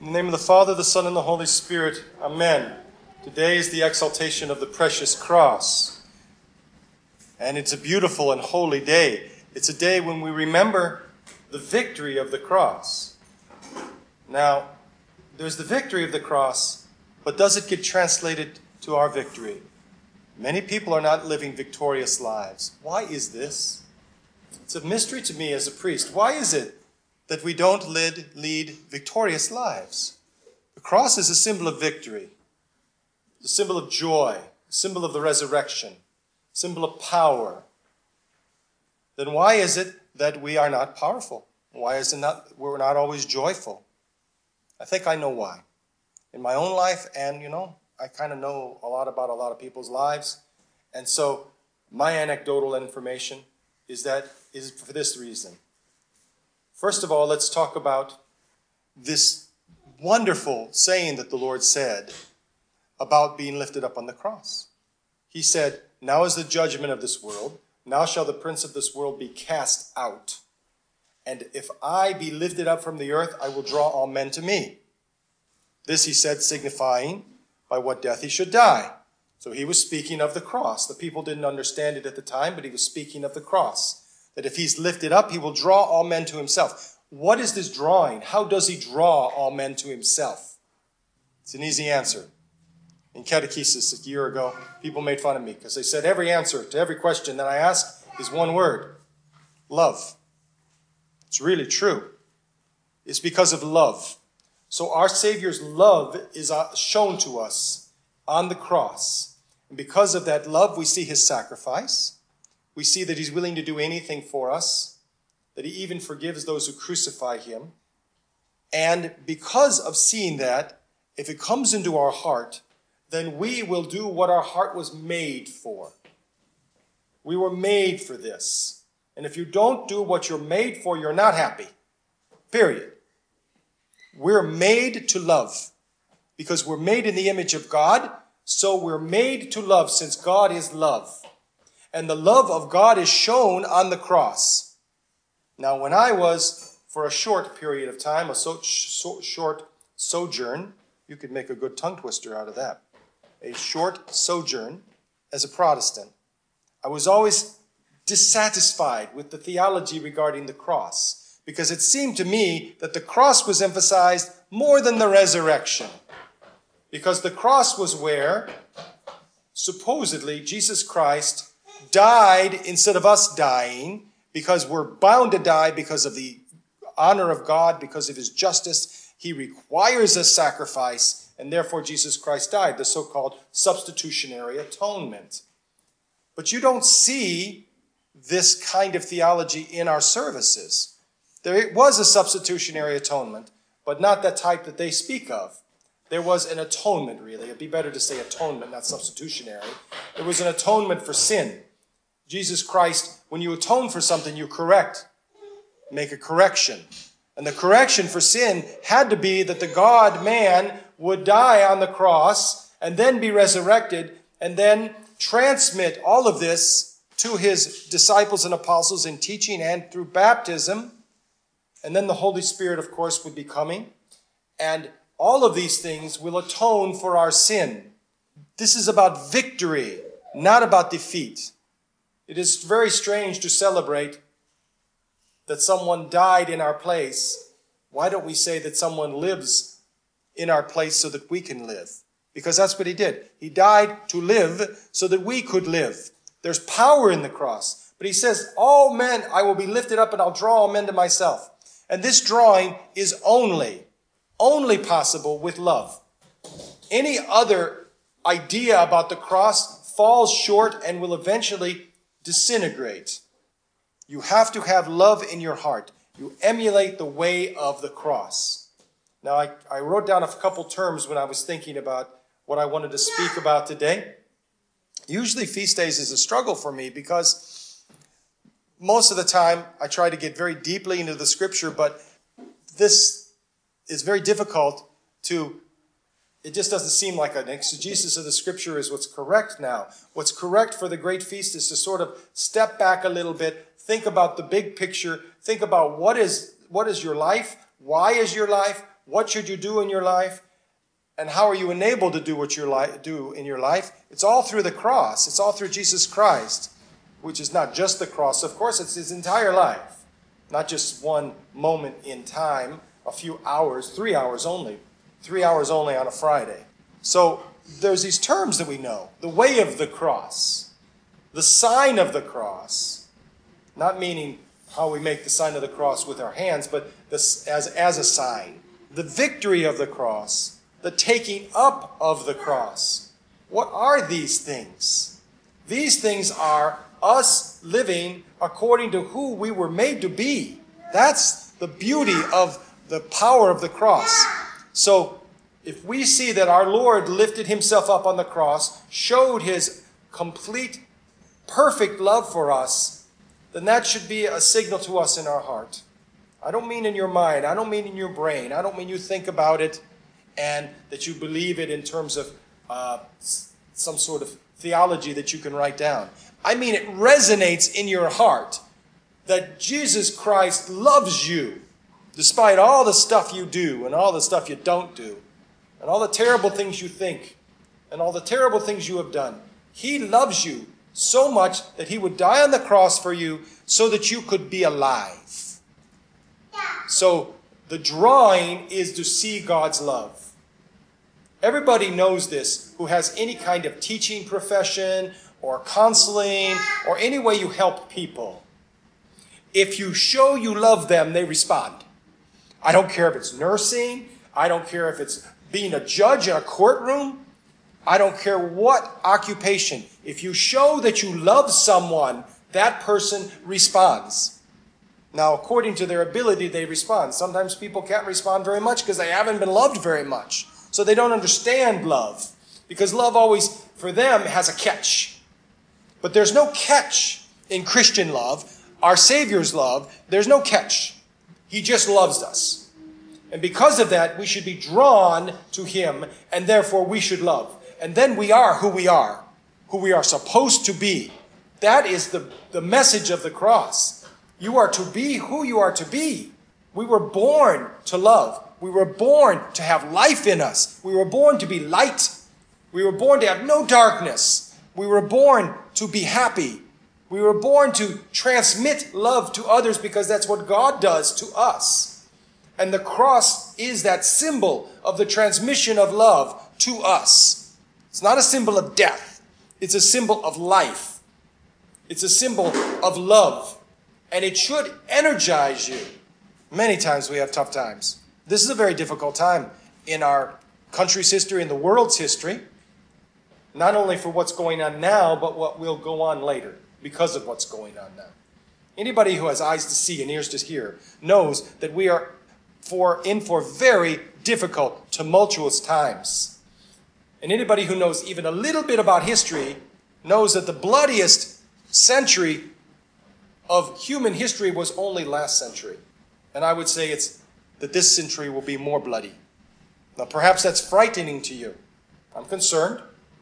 In the name of the Father, the Son, and the Holy Spirit. Amen. Today is the exaltation of the precious cross. And it's a beautiful and holy day. It's a day when we remember the victory of the cross. Now, there's the victory of the cross, but does it get translated to our victory? Many people are not living victorious lives. Why is this? It's a mystery to me as a priest. Why is it that we don't lead victorious lives? The cross is a symbol of victory, a symbol of joy, a symbol of the resurrection, a symbol of power. Then why is it that we are not powerful? Why is it we're not always joyful? I think I know why. In my own life, and I kind of know a lot about a lot of people's lives. And so my anecdotal information is for this reason. First of all, let's talk about this wonderful saying that the Lord said about being lifted up on the cross. He said, "Now is the judgment of this world. Now shall the prince of this world be cast out. And if I be lifted up from the earth, I will draw all men to me." This he said, signifying by what death he should die. So he was speaking of the cross. The people didn't understand it at the time, but he was speaking of the cross. That if he's lifted up, he will draw all men to himself. What is this drawing? How does he draw all men to himself? It's an easy answer. In catechesis a year ago, people made fun of me because they said every answer to every question that I ask is one word: love. It's really true. It's because of love. So our Savior's love is shown to us on the cross. And because of that love, we see his sacrifice. We see that he's willing to do anything for us, that he even forgives those who crucify him. And because of seeing that, if it comes into our heart, then we will do what our heart was made for. We were made for this. And if you don't do what you're made for, you're not happy. Period. We're made to love. Because we're made in the image of God, so we're made to love, since God is love. And the love of God is shown on the cross. Now, when I was, for a short period of time, a short sojourn, you could make a good tongue twister out of that, a short sojourn as a Protestant, I was always dissatisfied with the theology regarding the cross, because it seemed to me that the cross was emphasized more than the resurrection. Because the cross was where, supposedly, Jesus Christ died instead of us dying, because we're bound to die because of the honor of God, because of his justice. He requires a sacrifice, and therefore Jesus Christ died, the so-called substitutionary atonement. But you don't see this kind of theology in our services. There was a substitutionary atonement, but not the type that they speak of. There was an atonement, really. It'd be better to say atonement, not substitutionary. There was an atonement for sin. Jesus Christ, when you atone for something, you correct. Make a correction. And the correction for sin had to be that the God-man would die on the cross and then be resurrected and then transmit all of this to his disciples and apostles in teaching and through baptism. And then the Holy Spirit, of course, would be coming. And all of these things will atone for our sin. This is about victory, not about defeat. It is very strange to celebrate that someone died in our place. Why don't we say that someone lives in our place so that we can live? Because that's what he did. He died to live so that we could live. There's power in the cross. But he says, all men, I will be lifted up and I'll draw all men to myself. And this drawing is only possible with love. Any other idea about the cross falls short and will eventually disintegrate. You have to have love in your heart. You emulate the way of the cross. Now, I wrote down a couple terms when I was thinking about what I wanted to speak about today. Usually feast days is a struggle for me because most of the time I try to get very deeply into the scripture, but this is very difficult it just doesn't seem like an exegesis of the scripture is what's correct now. What's correct for the great feast is to sort of step back a little bit, think about the big picture, think about what is your life, why is your life, what should you do in your life, and how are you enabled to do what you do in your life? It's all through the cross. It's all through Jesus Christ, which is not just the cross. Of course, it's his entire life, not just one moment in time, a few hours, 3 hours only. 3 hours only on a Friday. So there's these terms that we know. The way of the cross. The sign of the cross. Not meaning how we make the sign of the cross with our hands, but this as a sign. The victory of the cross. The taking up of the cross. What are these things? These things are us living according to who we were made to be. That's the beauty of the power of the cross. So, if we see that our Lord lifted himself up on the cross, showed his complete, perfect love for us, then that should be a signal to us in our heart. I don't mean in your mind. I don't mean in your brain. I don't mean you think about it and that you believe it in terms of some sort of theology that you can write down. I mean it resonates in your heart that Jesus Christ loves you despite all the stuff you do and all the stuff you don't do and all the terrible things you think and all the terrible things you have done. He loves you so much that he would die on the cross for you so that you could be alive. So the drawing is to see God's love. Everybody knows this who has any kind of teaching profession or counseling or any way you help people. If you show you love them, they respond. I don't care if it's nursing. I don't care if it's being a judge in a courtroom. I don't care what occupation. If you show that you love someone, that person responds. Now, according to their ability, they respond. Sometimes people can't respond very much because they haven't been loved very much. So they don't understand love. Because love always, for them, has a catch. But there's no catch in Christian love. Our Savior's love, there's no catch. He just loves us. And because of that, we should be drawn to him, and therefore we should love. And then we are who we are supposed to be. That is the message of the cross. You are to be who you are to be. We were born to love. We were born to have life in us. We were born to be light. We were born to have no darkness. We were born to be happy. We were born to transmit love to others because that's what God does to us. And the cross is that symbol of the transmission of love to us. It's not a symbol of death. It's a symbol of life. It's a symbol of love. And it should energize you. Many times we have tough times. This is a very difficult time in our country's history, in the world's history. Not only for what's going on now, but what will go on later because of what's going on now. Anybody who has eyes to see and ears to hear knows that we are in for very difficult, tumultuous times. And anybody who knows even a little bit about history knows that the bloodiest century of human history was only last century. And I would say that this century will be more bloody. Now, perhaps that's frightening to you. I'm concerned.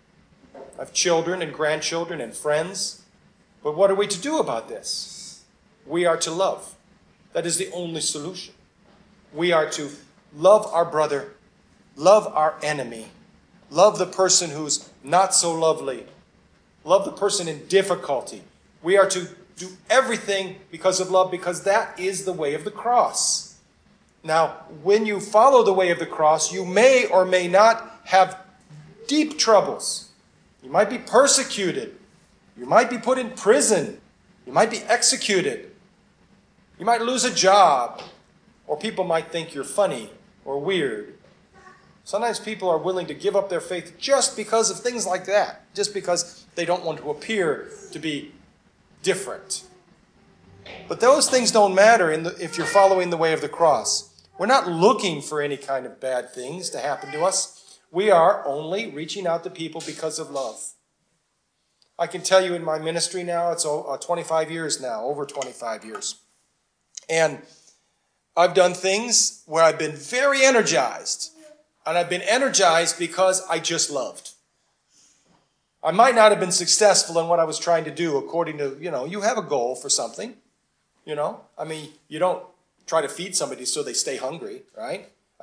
I have children and grandchildren and friends. But what are we to do about this? We are to love. That is the only solution. We are to love our brother, love our enemy, love the person who's not so lovely, love the person in difficulty. We are to do everything because of love, because that is the way of the cross. Now, when you follow the way of the cross, you may or may not have deep troubles. You might be persecuted. You might be put in prison. You might be executed. You might lose a job. Or people might think you're funny or weird. Sometimes people are willing to give up their faith just because of things like that. Just because they don't want to appear to be different. But those things don't matter if you're following the way of the cross. We're not looking for any kind of bad things to happen to us. We are only reaching out to people because of love. I can tell you in my ministry now, it's 25 years now, over 25 years. And I've done things where I've been very energized. And I've been energized because I just loved. I might not have been successful in what I was trying to do according to, you have a goal for something. You don't try to feed somebody so they stay hungry, right?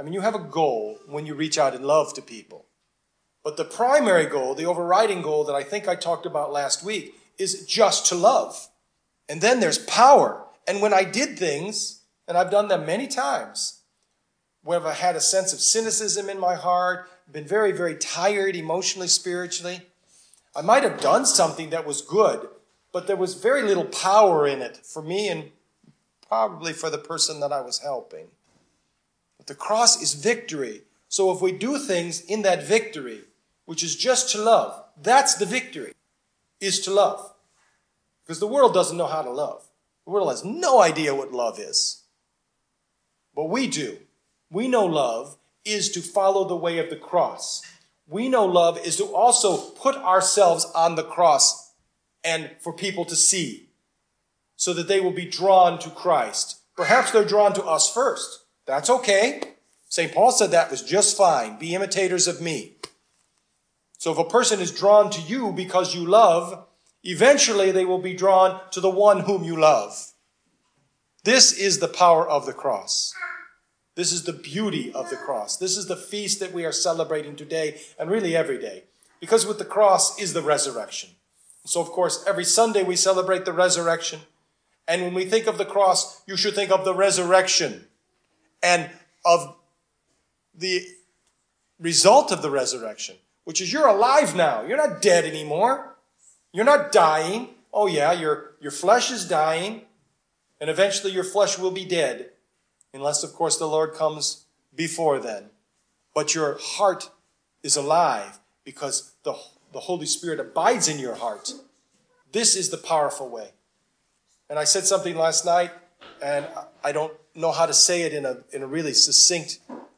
I mean, you have a goal when you reach out in love to people. But the primary goal, the overriding goal that I think I talked about last week, is just to love. And then there's power. And when I did things, and I've done them many times, where I've had a sense of cynicism in my heart, been very, very tired emotionally, spiritually, I might have done something that was good, but there was very little power in it for me and probably for the person that I was helping. But the cross is victory. So if we do things in that victory, which is just to love, that's the victory, is to love. Because the world doesn't know how to love. The world has no idea what love is. But we do. We know love is to follow the way of the cross. We know love is to also put ourselves on the cross and for people to see so that they will be drawn to Christ. Perhaps they're drawn to us first. That's okay. St. Paul said that was just fine. Be imitators of me. So if a person is drawn to you because you love, eventually they will be drawn to the one whom you love. This is the power of the cross. This is the beauty of the cross. This is the feast that we are celebrating today and really every day. Because with the cross is the resurrection. So, of course, every Sunday we celebrate the resurrection. And when we think of the cross, you should think of the resurrection and of the result of the resurrection, which is you're alive now. You're not dead anymore. You're not dying. Oh, yeah, your flesh is dying. And eventually your flesh will be dead. Unless, of course, the Lord comes before then. But your heart is alive because the Holy Spirit abides in your heart. This is the powerful way. And I said something last night, and I don't know how to say it in a really succinct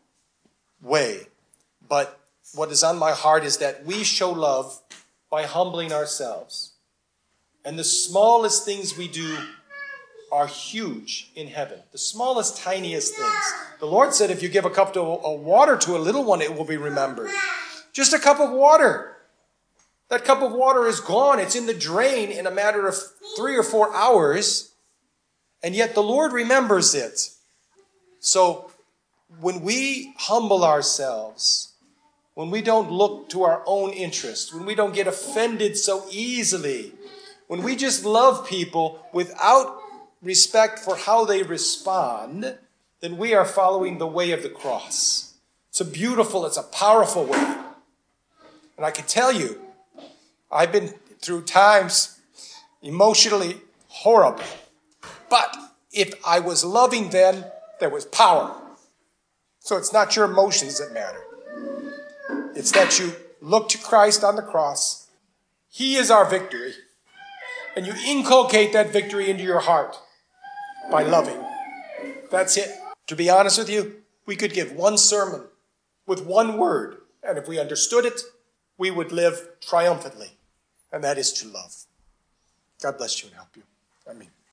way. But what is on my heart is that we show love by humbling ourselves. And the smallest things we do are huge in heaven. The smallest, tiniest things. The Lord said if you give a cup of water to a little one, it will be remembered. Just a cup of water. That cup of water is gone. It's in the drain in a matter of 3 or 4 hours. And yet the Lord remembers it. So when we humble ourselves, when we don't look to our own interest, when we don't get offended so easily, when we just love people without respect for how they respond, then we are following the way of the cross. It's a powerful way. And I can tell you, I've been through times emotionally horrible. But if I was loving then, there was power. So it's not your emotions that matter. It's that you look to Christ on the cross. He is our victory. And you inculcate that victory into your heart by loving. That's it. To be honest with you, we could give one sermon with one word. And if we understood it, we would live triumphantly. And that is to love. God bless you and help you. Amen.